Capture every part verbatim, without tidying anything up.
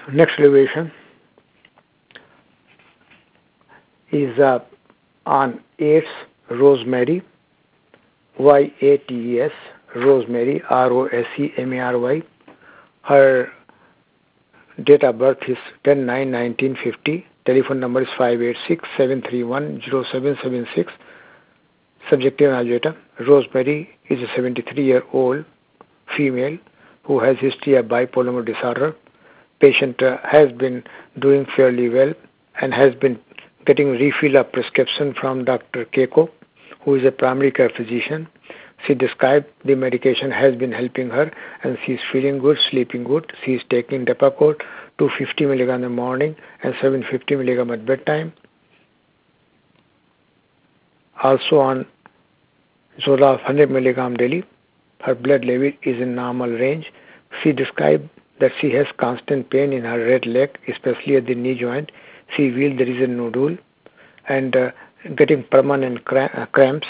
Next elevation is uh, on AIDS, Rosemary, Y A T E S, Rosemary, R O S E M A R Y. Her date of birth is ten nine nineteen fifty. Telephone number is five eight six, seven three one, zero seven seven six. Subjective agita. Rosemary is a seventy-three-year-old female who has history of bipolar disorder. Patient uh, has been doing fairly well and has been getting refill of prescription from Doctor Keiko, who is a primary care physician. She described the medication has been helping her and she is feeling good, sleeping good. She is taking Depakote, two hundred fifty milligrams in the morning and seven hundred fifty milligrams at bedtime. Also on Zola one hundred milligrams daily. Her blood level is in normal range. She described that she has constant pain in her right leg, especially at the knee joint. She feels there is a nodule and uh, getting permanent cramps.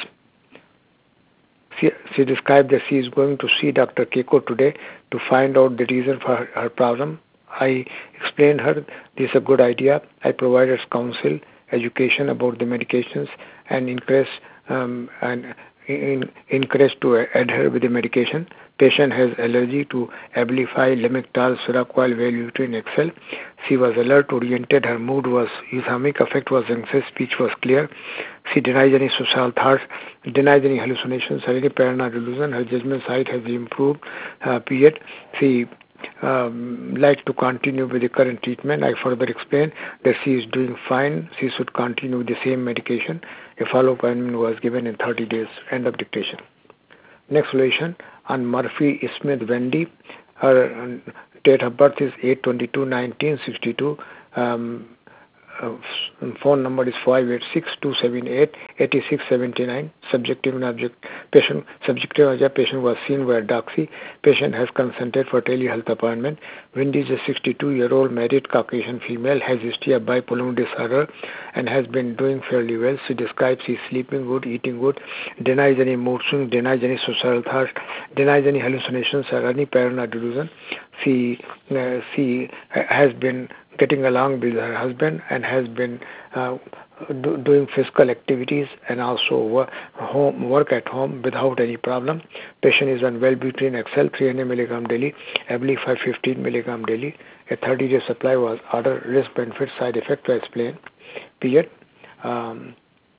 She, she described that she is going to see Doctor Keiko today to find out the reason for her, her problem. I explained her this is a good idea. I provided counsel, education about the medications and encourage um, and in, encourage to adhere with the medication. Patient has allergy to Abilify, Lamictal, Seroquel, Wellbutrin, Excel. She was alert, oriented. Her mood was euthamic. Affect was anxious. Speech was clear. She denies any suicidal thoughts, denies any hallucinations, or any paranoid delusion. Her judgment sight has improved. Uh, period. She um, like to continue with the current treatment. I further explained that she is doing fine. She should continue with the same medication. A follow-up appointment was given in thirty days. End of dictation. Next relation on Murphy Smith Wendy. Her um, date of birth is eight twenty-two nineteen sixty-two. Um, uh, phone number is five eight six, two seven eight, eight six seven nine. Subjective and object patient subjective as a patient was seen by doxy. Patient has consented for telehealth appointment. Wendy is a sixty-two-year-old married Caucasian female, has history of bipolar disorder and has been doing fairly well. She describes she is sleeping good, eating good, denies any mood swing, denies any suicidal thoughts, denies any hallucinations or any paranoid delusion. She uh, she has been getting along with her husband and has been uh, do, doing physical activities and also work, home, work at home without any problem. Patient is on Wellbutrin X L three hundred milligrams daily, Abilify fifteen milligrams daily. A thirty-day supply was ordered. Risk, benefit, side effect to explain. Period. Um,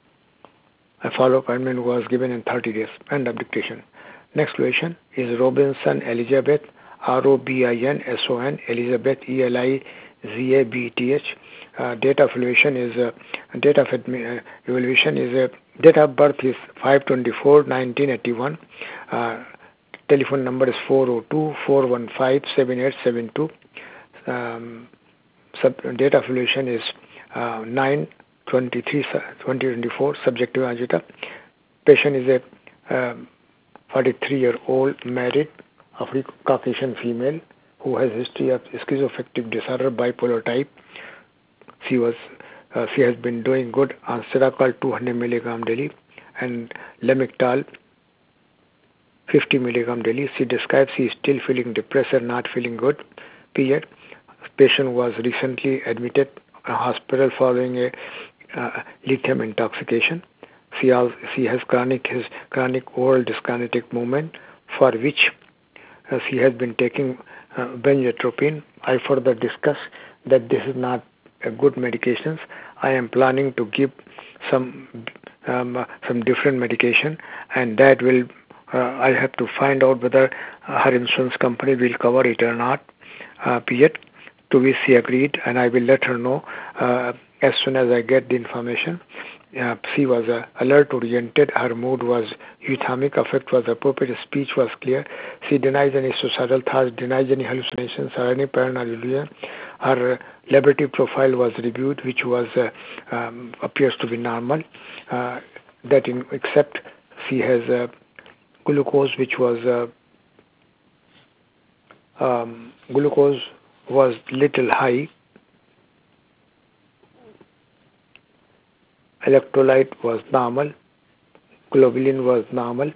a follow-up appointment was given in thirty days. End of dictation. Next question is Robinson Elizabeth, R O B I N S O N, Elizabeth, E L I Z A B T H. Uh, date of evaluation is uh, date of admi- uh, evaluation is uh, date of birth is five twenty-four nineteen eighty-one. Uh, telephone number is four zero two, four one five, seven eight seven two. Um, sub, date of evaluation is uh, nine twenty-three twenty twenty-four. Subjective agita. Patient is a um, forty-three-year-old married African Caucasian female who has history of schizoaffective disorder, bipolar type. She was uh, she has been doing good on Seroquel two hundred milligrams daily and Lamictal fifty milligrams daily. She describes she is still feeling depressed and not feeling good. Period. Patient was recently admitted to hospital following a uh, lithium intoxication. She, also, she has chronic his chronic oral dyskinetic movement for which uh, she has been taking uh, benzotropine. I further discuss that this is not a good medications. I am planning to give some um, uh, some different medication, and that will uh, I have to find out whether uh, her insurance company will cover it or not. Uh, period. To which she agreed, and I will let her know uh, as soon as I get the information. Uh, she was uh, alert oriented. Her mood was euthamic. Affect was appropriate. Speech was clear. She denies any suicidal thoughts, denies any hallucinations or any paranoid delusion. Her uh, laboratory profile was reviewed, which was uh, um, appears to be normal. Uh, that in, except she has uh, glucose, which was uh, um, glucose was little high. Electrolyte was normal. Globulin was normal.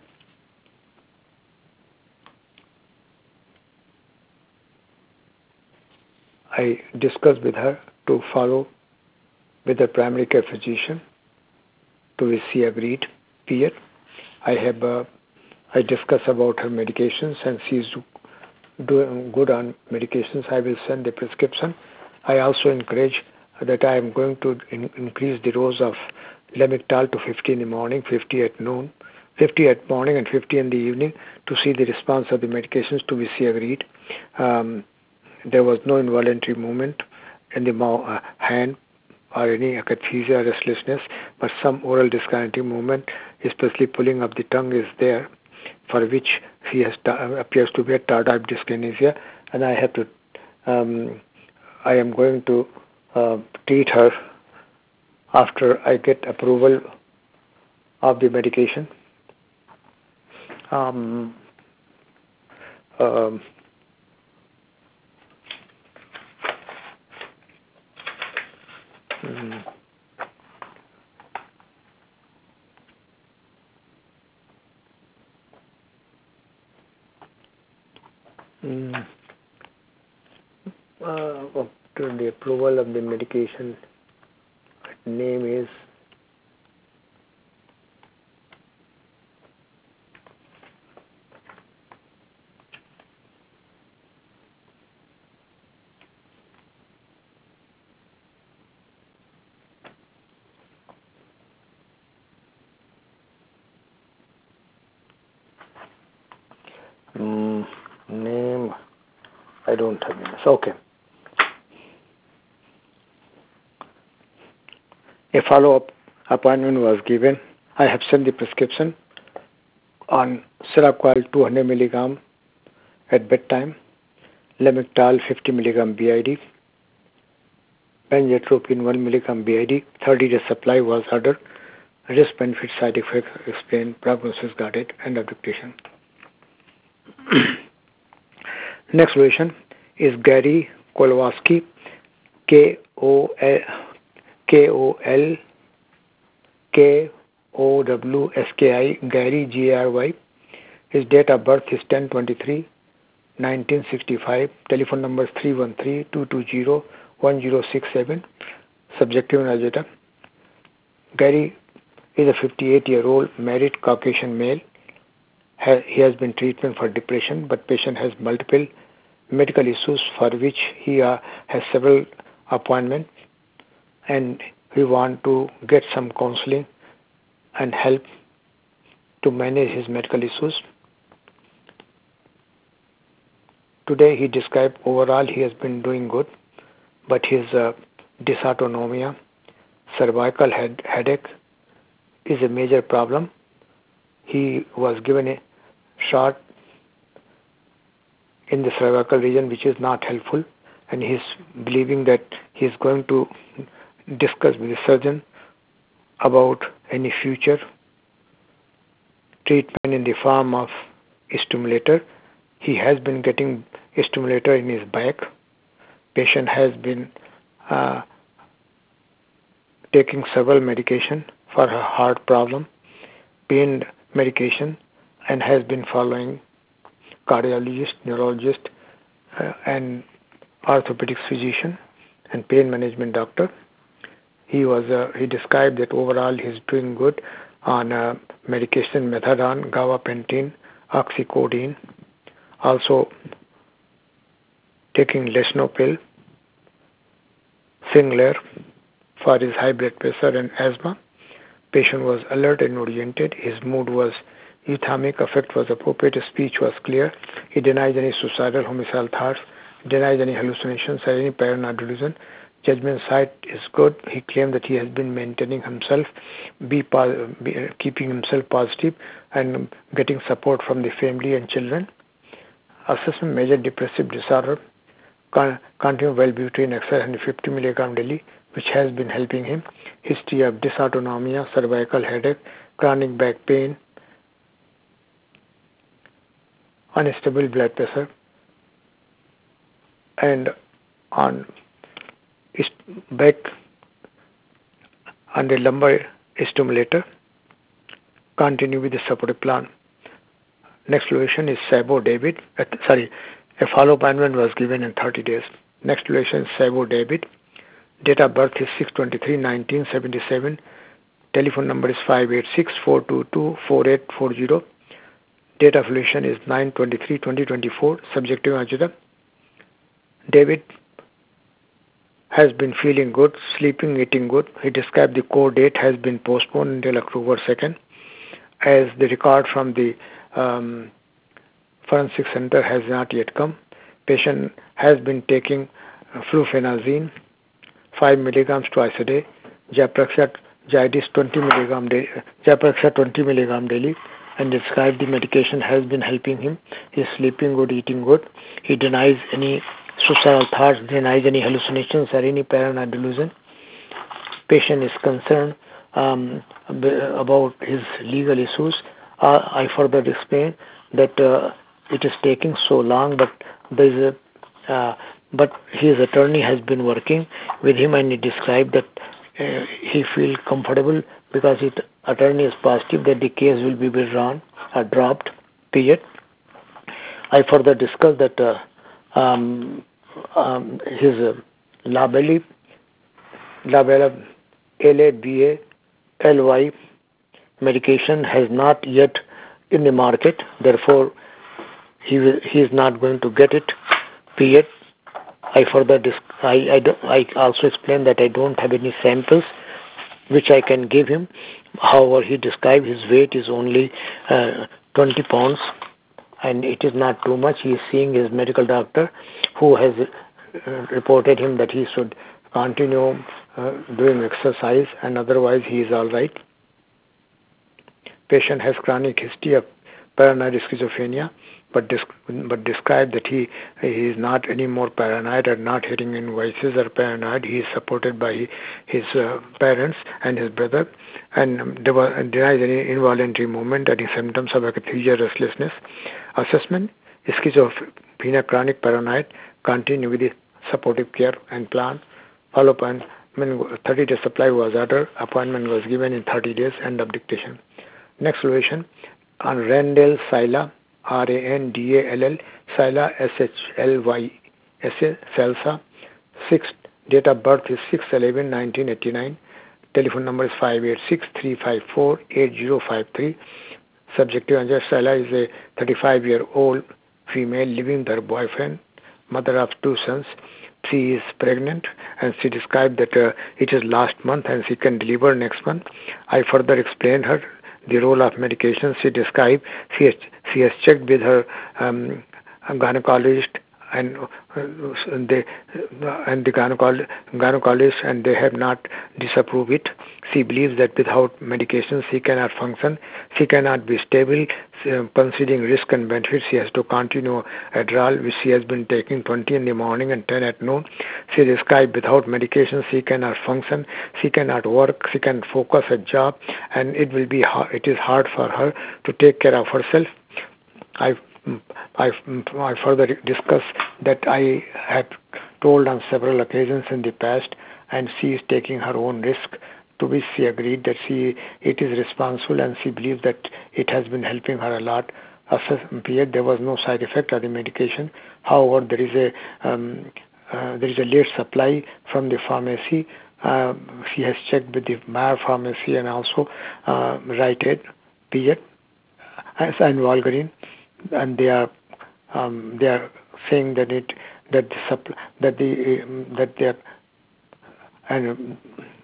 I discussed with her to follow with the primary care physician, to which she agreed. Here, I have uh, I discussed about her medications, and she's doing good on medications. I will send the prescription. I also encourage that I am going to in, increase the dose of Lamictal to fifty in the morning, fifty at noon, fifty at morning and fifty in the evening to see the response of the medications, to which she agreed. Um, there was no involuntary movement in the mouth, uh, hand or any akathisia or restlessness, but some oral disconnecting movement, especially pulling of the tongue, is there, for which she has ta- appears to be a tardive dyskinesia, and I have to, um, I am going to uh, treat her after I get approval of the medication. Um, um, mm, mm, uh, after the approval of the medication, name is mm, name. I don't have this. Okay. A follow-up appointment was given. I have sent the prescription on Seroquel two hundred milligram at bedtime, Lamictal fifty milligram B I D, Benztropine one milligram B I D. thirty day supply was ordered. Risk benefit side effects explained. Prognosis guarded. End of dictation. Next patient is Gary Kowalski, K O L K O L K O W S K I, Gary G R Y. His date of birth is ten twenty-three nineteen sixty-five. Telephone number is three one three, two two zero, one zero six seven. Subjective agenda. Gary is a fifty-eight-year-old married Caucasian male. He has been treatment for depression, but patient has multiple medical issues for which he uh, has several appointments, and we want to get some counseling and help to manage his medical issues. Today he described overall he has been doing good, but his uh, dysautonomia, cervical head, headache is a major problem. He was given a shot in the cervical region, which is not helpful, and he's believing that he's going to discuss with the surgeon about any future treatment in the form of a stimulator. He has been getting a stimulator in his back. Patient has been uh, taking several medication for her heart problem, pain medication, and has been following cardiologist, neurologist, uh, and orthopedic physician and pain management doctor. He was uh, he described that overall he's doing good on uh, medication, methadone, gabapentin, oxycodone, also taking Lesnopil, Singler for his high blood pressure and asthma. Patient was alert and oriented. His mood was euthamic, affect was appropriate, his speech was clear. He denies any suicidal, homicidal thoughts, denies any hallucinations or any paranoid delusion. Judgment sight is good. He claimed that he has been maintaining himself, be, be keeping himself positive, and getting support from the family and children. Assessment: major depressive disorder, con- continued Wellbutrin X R one hundred fifty milligram daily, which has been helping him. History of dysautonomia, cervical headache, chronic back pain, unstable blood pressure, and on back on the lumbar stimulator. Continue with the supportive plan. Next location is Sabo David. Uh, sorry, a follow-up appointment was given in thirty days. Next relation is Sabo David. Date of birth is six twenty-three nineteen seventy-seven. Telephone number is five eight six, four two two, four eight four zero. Date of relation is nine twenty-three twenty twenty-four. Subjective Ajita. David has been feeling good, sleeping, eating good. He described the court date has been postponed until October second, as the record from the um, forensic center has not yet come. Patient has been taking flufenazine, five milligrams twice a day, Zyprexa Zydis twenty milligram daily, Zyprexa twenty milligram daily, and described the medication has been helping him. He is sleeping good, eating good. He denies any suicidal thoughts, denies any hallucinations or any paranoid delusion. Patient is concerned um, about his legal issues. Uh, I further explain that uh, it is taking so long, but there is a, uh, but his attorney has been working with him, and he described that uh, he feels comfortable because his attorney is positive that the case will be withdrawn or dropped. Period. I further discussed that uh, um, um, his uh, labelli, labella, L A B A L Y medication has not yet in the market. Therefore, he will, he is not going to get it. Period. I further disc- I I, do, I also explained that I don't have any samples which I can give him. However, he described his weight is only uh, twenty pounds, and it is not too much. He is seeing his medical doctor, who has uh, reported him that he should continue uh, doing exercise, and otherwise he is all right. Patient has chronic history of paranoid schizophrenia, but disc- but described that he he is not any more paranoid or not hearing any voices or paranoid. He is supported by his uh, parents and his brother, and um, denies any involuntary movement, any symptoms of akathisia, restlessness. Assessment: schizophrenia, chronic paranoid. Continue with the supportive care and plan. Follow-up: thirty day supply was ordered. Appointment was given in thirty days. End of dictation. Next relation on Randall Sila, R A N D A L L, Sila, S H L Y S A, Salsa. Six, date of birth is six eleven nineteen eighty-nine. Telephone number is five eight six, three five four, eight zero five three. Subjective Anja Sila is a thirty-five year old female living with her boyfriend, mother of two sons. She is pregnant, and she described that uh, it is last month and she can deliver next month. I further explained her the role of medication. She described she has, she has checked with her um, gynecologist and uh, they and the gynecolo- gynecologist, and they have not disapproved it. She believes that without medication she cannot function, she cannot be stable. Uh, considering risk and benefits, she has to continue Adderall, which she has been taking twenty in the morning and ten at noon. She described without medication she cannot function, she cannot work, she can focus at job, and it will be hard, it is hard for her to take care of herself. I I, I further discuss that I have told on several occasions in the past, and she is taking her own risk, to which she agreed that she it is responsible, and she believes that it has been helping her a lot. Yet there was no side effect of the medication. However, there is a um, uh, there is a late supply from the pharmacy. Uh, she has checked with the Bayer pharmacy and also uh, Rite Aid, period, and Walgreens, and they are um, they are saying that it that the supply, that the um, that they are, and um,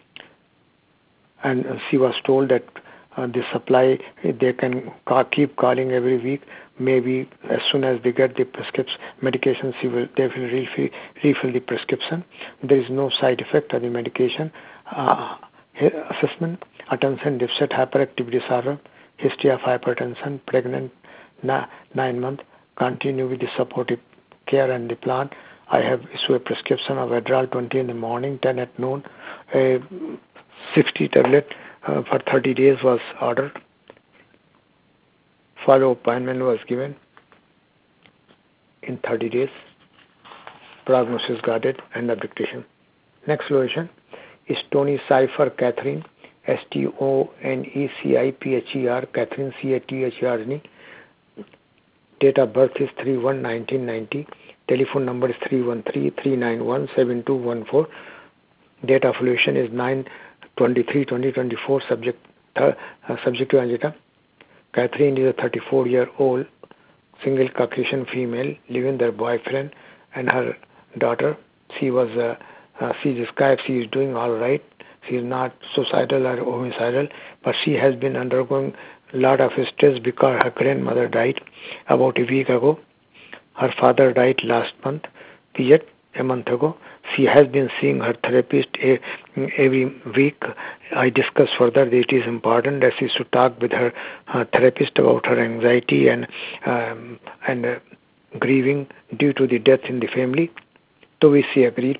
and she was told that uh, the supply they can ca- keep calling every week. Maybe as soon as they get the prescription medication, she will they will refill, refill the prescription. There is no side effect of the medication. Uh, assessment: attention deficit hyperactivity disorder, history of hypertension, pregnant, na- nine months. Continue with the supportive care and the plan. I have issued a prescription of Adderall twenty in the morning, ten at noon. A sixty tablet uh, for thirty days was ordered. Follow appointment was given in thirty days. Prognosis guarded. End of dictation. Next location is Tony Cipher Catherine, S T O N E C I P H E R, Catherine C A T H E R N E. Date of birth is three one nineteen ninety. Telephone number is three one three, three nine one, seven two one four. Date of ovulation is nine twenty-three twenty twenty-four. Subject, uh, subject to angina. Catherine is a thirty-four-year-old single Caucasian female living with her boyfriend and her daughter. She was, uh, uh, she describes she is doing all right. She is not suicidal or homicidal, but she has been undergoing a lot of stress because her grandmother died about a week ago. Her father died last month, period, a month ago. She has been seeing her therapist a, every week. I discussed further that it is important that she should talk with her uh, therapist about her anxiety and um, and uh, grieving due to the death in the family. To which she agreed.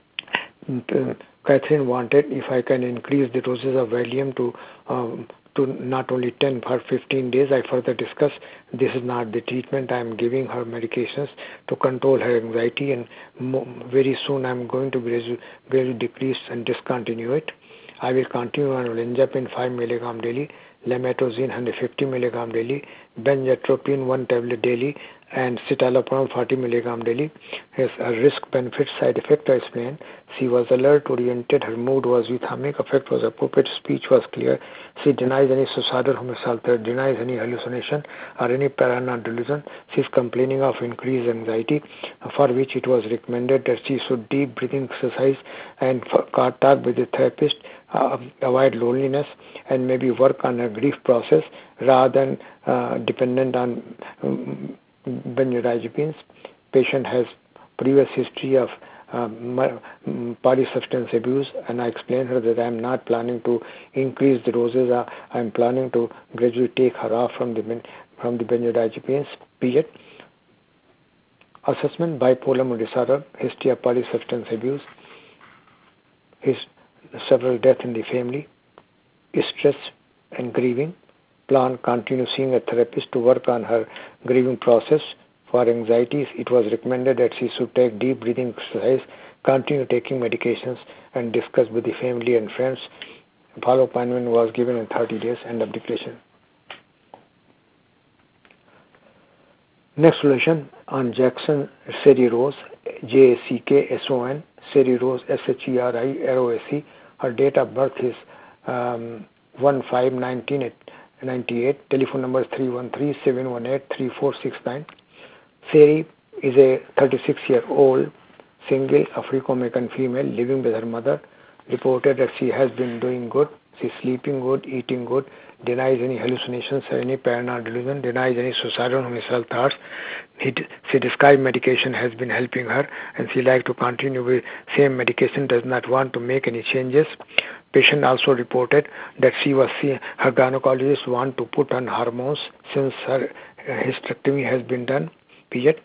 Uh, Catherine wanted if I can increase the doses of Valium to um, to not only ten for fifteen days. I further discussed this is not the treatment. I am giving her medications to control her anxiety, and mo- very soon I am going to gradually, gradually decrease and discontinue it. I will continue on olanzapine five milligram daily, lametozine one hundred fifty milligram daily, benzatropine one tablet daily, and citalopram forty milligram daily. Has a risk benefit side effect I explained. She was alert oriented, her mood was euphemic, affect was appropriate, speech was clear. She denies any suicidal homicidal threat, denies any hallucination or any paranoid delusion. She is complaining of increased anxiety, for which it was recommended that she should deep breathing exercise and talk with the therapist, uh, avoid loneliness, and maybe work on her grief process rather than uh, dependent on um, benzodiazepines. Patient has previous history of um, polysubstance abuse, and I explained her that I am not planning to increase the doses. Uh, I am planning to gradually take her off from the from the benzodiazepines. Period. Assessment: bipolar mood disorder, history of polysubstance abuse, his several deaths in the family, stress and grieving. Plan: continue seeing a therapist to work on her grieving process. For anxieties, it was recommended that she should take deep breathing exercise, continue taking medications, and discuss with the family and friends. Follow appointment was given in thirty days. End of declaration. Next solution on Jackson Sherry Rose, J A C K S O N, Sherry Rose, S H E R I R O S E. Her date of birth is um, one five nineteen ninety-eight. Telephone number is three one three, seven one eight, three four six nine. Sherry is a thirty-six-year-old single African-American female living with her mother. Reported that she has been doing good. She's sleeping good, eating good, denies any hallucinations or any paranoid delusion, denies any suicidal or homicidal thoughts. He, she described medication has been helping her, and she like to continue with same medication, does not want to make any changes. Patient also reported that she was her gynecologist want to put on hormones since her hysterectomy has been done. Period.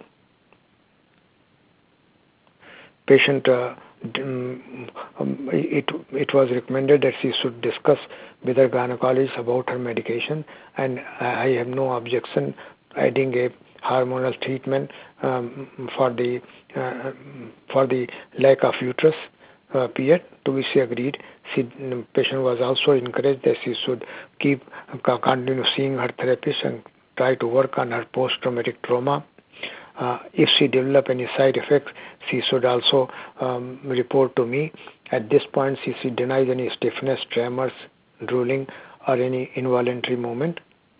Patient, uh, um, it it was recommended that she should discuss with her gynecologist about her medication, and I have no objection adding a hormonal treatment um, for the uh, for the lack of uterus. Uh, period. To which she agreed. She, the patient was also encouraged that she should keep continue seeing her therapist and try to work on her post-traumatic trauma. Uh, if she develop any side effects, she should also um, report to me. At this point, she, she denies any stiffness, tremors, drooling, or any involuntary movement.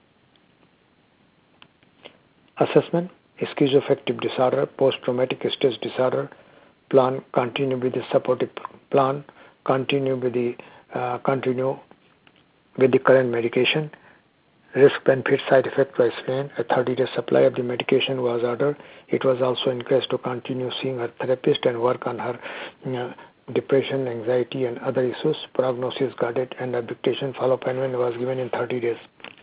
Assessment: schizoaffective disorder, post-traumatic stress disorder. Plan: continue with the supportive plan. Continue with the uh, continue with the current medication. Risk benefit side effect was explained. A thirty-day supply of the medication was ordered. It was also encouraged to continue seeing her therapist and work on her uh, depression, anxiety, and other issues. Prognosis guarded and abdication follow-up appointment was given in thirty days.